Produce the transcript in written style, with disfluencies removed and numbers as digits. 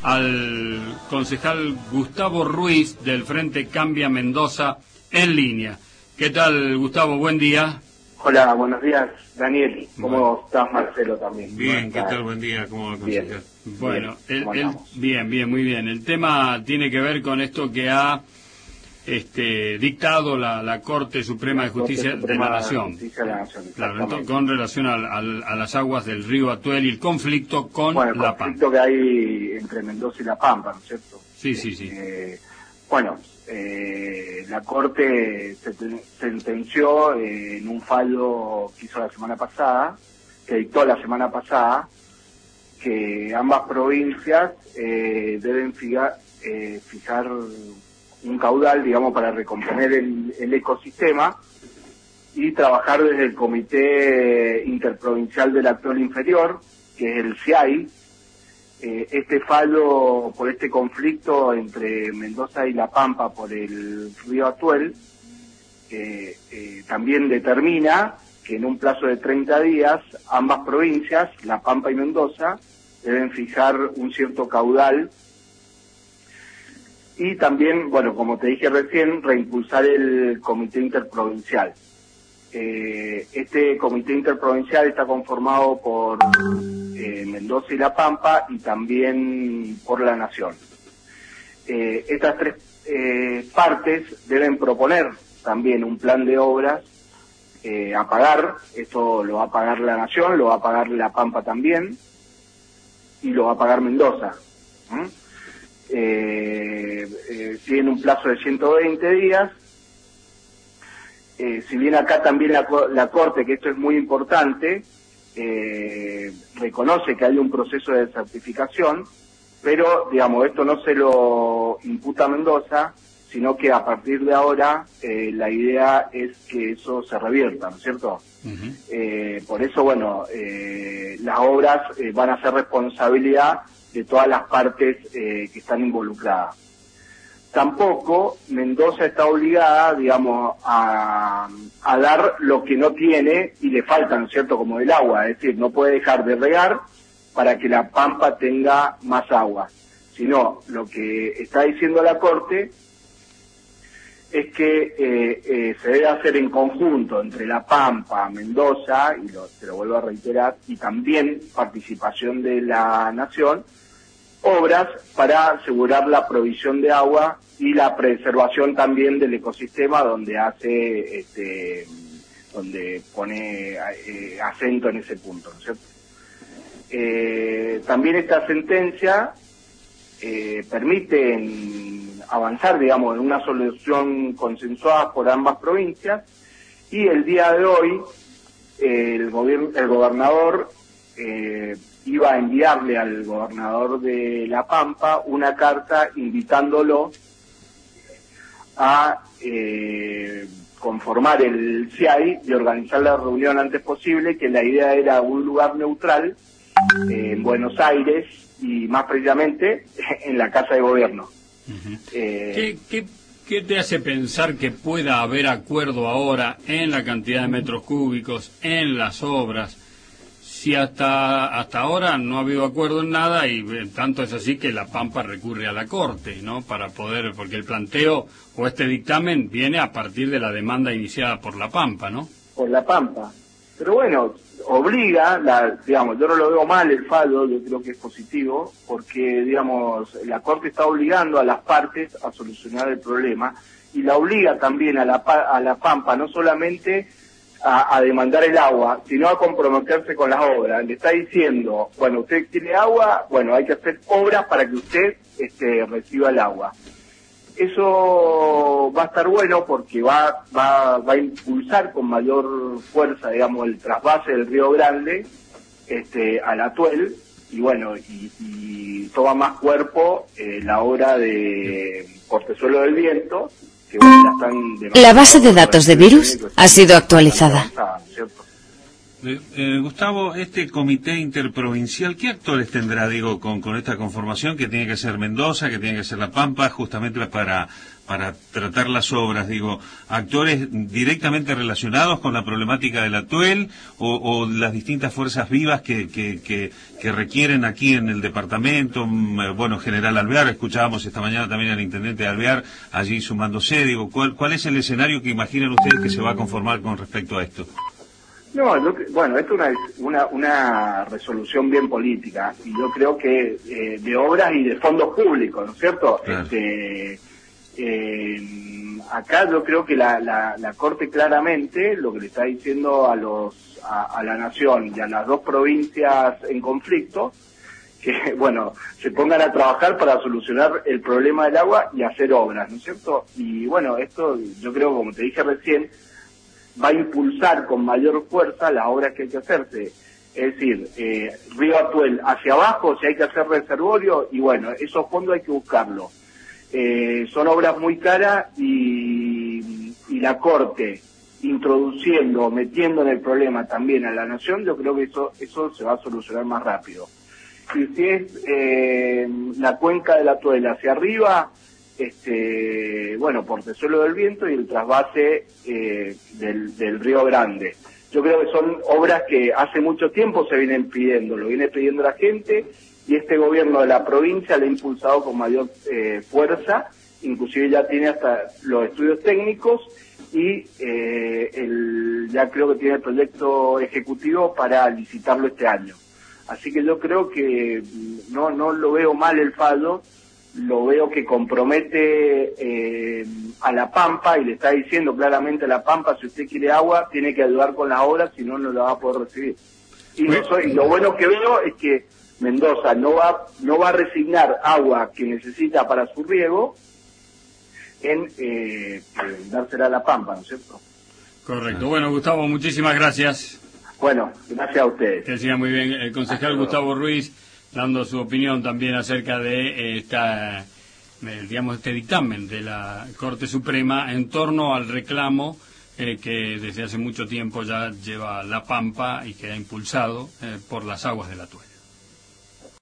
al concejal Gustavo Ruiz del Frente Cambia Mendoza en línea. ¿Qué tal, Gustavo? Buen día. Hola, buenos días, Daniel. ¿Cómo estás, Marcelo, también? Bien, ¿qué tal? Buen día. ¿Cómo va, concejal? Bueno, bien, muy bien. El tema tiene que ver con esto que ha dictado la Corte Suprema de Justicia de la Nación. Claro, entonces, con relación a las aguas del río Atuel y el conflicto con La Pampa. El conflicto que hay entre Mendoza y La Pampa, ¿no es cierto? Sí. La Corte sentenció en un fallo que hizo la semana pasada, que dictó la semana pasada, que ambas provincias deben fijar un caudal, digamos, para recomponer el ecosistema y trabajar desde el Comité Interprovincial del Atuel Inferior, que es el CIAI. Este fallo por este conflicto entre Mendoza y La Pampa por el río Atuel también determina que en un plazo de 30 días ambas provincias, La Pampa y Mendoza, deben fijar un cierto caudal y también, bueno, como te dije recién, reimpulsar el Comité Interprovincial. Este Comité Interprovincial está conformado por Mendoza y La Pampa y también por la Nación. Estas tres partes deben proponer también un plan de obras a pagar. Esto lo va a pagar la Nación, lo va a pagar La Pampa también y lo va a pagar Mendoza. Tiene un plazo de 120 días. Si bien acá también la Corte, que esto es muy importante, reconoce que hay un proceso de certificación, pero, digamos, esto no se lo imputa a Mendoza, sino que a partir de ahora la idea es que eso se revierta, ¿no es cierto? Por eso, bueno, las obras van a ser responsabilidad de todas las partes que están involucradas. Tampoco Mendoza está obligada, digamos, a dar lo que no tiene y le falta, ¿no es cierto?, como el agua, es decir, no puede dejar de regar para que La Pampa tenga más agua, sino lo que está diciendo la Corte es que se debe hacer en conjunto entre La Pampa, Mendoza, y te lo vuelvo a reiterar, y también participación de la Nación, obras para asegurar la provisión de agua y la preservación también del ecosistema, donde donde pone acento en ese punto, ¿no es cierto? También esta sentencia permite avanzar, digamos, en una solución consensuada por ambas provincias, y el día de hoy el gobernador iba a enviarle al gobernador de La Pampa una carta invitándolo a conformar el CIAI y organizar la reunión antes posible, que la idea era un lugar neutral en Buenos Aires y más precisamente en la Casa de Gobierno. ¿Qué te hace pensar que pueda haber acuerdo ahora en la cantidad de metros cúbicos, en las obras, si hasta ahora no ha habido acuerdo en nada, y tanto es así que La Pampa recurre a la Corte, ¿no?, para poder, porque el planteo o este dictamen viene a partir de la demanda iniciada por La Pampa, ¿no? Por La Pampa. Pero bueno, obliga, digamos, yo no lo veo mal el fallo, yo creo que es positivo, porque, digamos, la Corte está obligando a las partes a solucionar el problema, y la obliga también a La Pampa no solamente a demandar el agua, sino a comprometerse con las obras. Le está diciendo, bueno, usted tiene agua, bueno, hay que hacer obras para que usted reciba el agua. Eso va a estar bueno porque va a impulsar con mayor fuerza, digamos, el trasvase del Río Grande al Atuel, y bueno, y toma más cuerpo la obra de Portezuelo del Viento, que bueno, la base de datos de virus ha sido actualizada. Gustavo, este comité interprovincial, ¿qué actores tendrá, digo, con esta conformación que tiene que ser Mendoza, que tiene que ser La Pampa, justamente para tratar las obras? Digo, ¿actores directamente relacionados con la problemática del Atuel o las distintas fuerzas vivas que requieren aquí en el departamento? Bueno, General Alvear, escuchábamos esta mañana también al intendente de Alvear allí sumándose. Digo, ¿cuál es el escenario que imaginan ustedes que se va a conformar con respecto a esto? No, bueno, esto es una resolución bien política, y yo creo que de obras y de fondos públicos, ¿no es cierto? Claro. Acá yo creo que la Corte claramente lo que le está diciendo a la Nación y a las dos provincias en conflicto, que, bueno, se pongan a trabajar para solucionar el problema del agua y hacer obras, ¿no es cierto? Y bueno, esto yo creo, como te dije recién, va a impulsar con mayor fuerza las obras que hay que hacerse. Es decir, Río Atuel hacia abajo, si hay que hacer reservorio, y bueno, esos fondos hay que buscarlos. Son obras muy caras y la Corte introduciendo, metiendo en el problema también a la Nación, yo creo que eso se va a solucionar más rápido. Y si es la cuenca del Atuel hacia arriba, bueno, Portezuelo del Viento y el trasvase del Río Grande. Yo creo que son obras que hace mucho tiempo se vienen pidiendo, lo viene pidiendo la gente, y este gobierno de la provincia lo ha impulsado con mayor fuerza, inclusive ya tiene hasta los estudios técnicos y ya creo que tiene el proyecto ejecutivo para licitarlo este año. Así que yo creo que no lo veo mal el fallo, lo veo que compromete a La Pampa, y le está diciendo claramente a La Pampa: si usted quiere agua, tiene que ayudar con las obras, si no, no la va a poder recibir. Y lo bueno que veo es que Mendoza no va a resignar agua que necesita para su riego en dársela a La Pampa, ¿no es cierto? Correcto. Bueno, Gustavo, muchísimas gracias. Bueno, gracias a ustedes. Que siga muy bien. El concejal Gustavo Ruiz, dando su opinión también acerca de este dictamen de la Corte Suprema en torno al reclamo que desde hace mucho tiempo ya lleva La Pampa y que ha impulsado por las aguas del Atuel.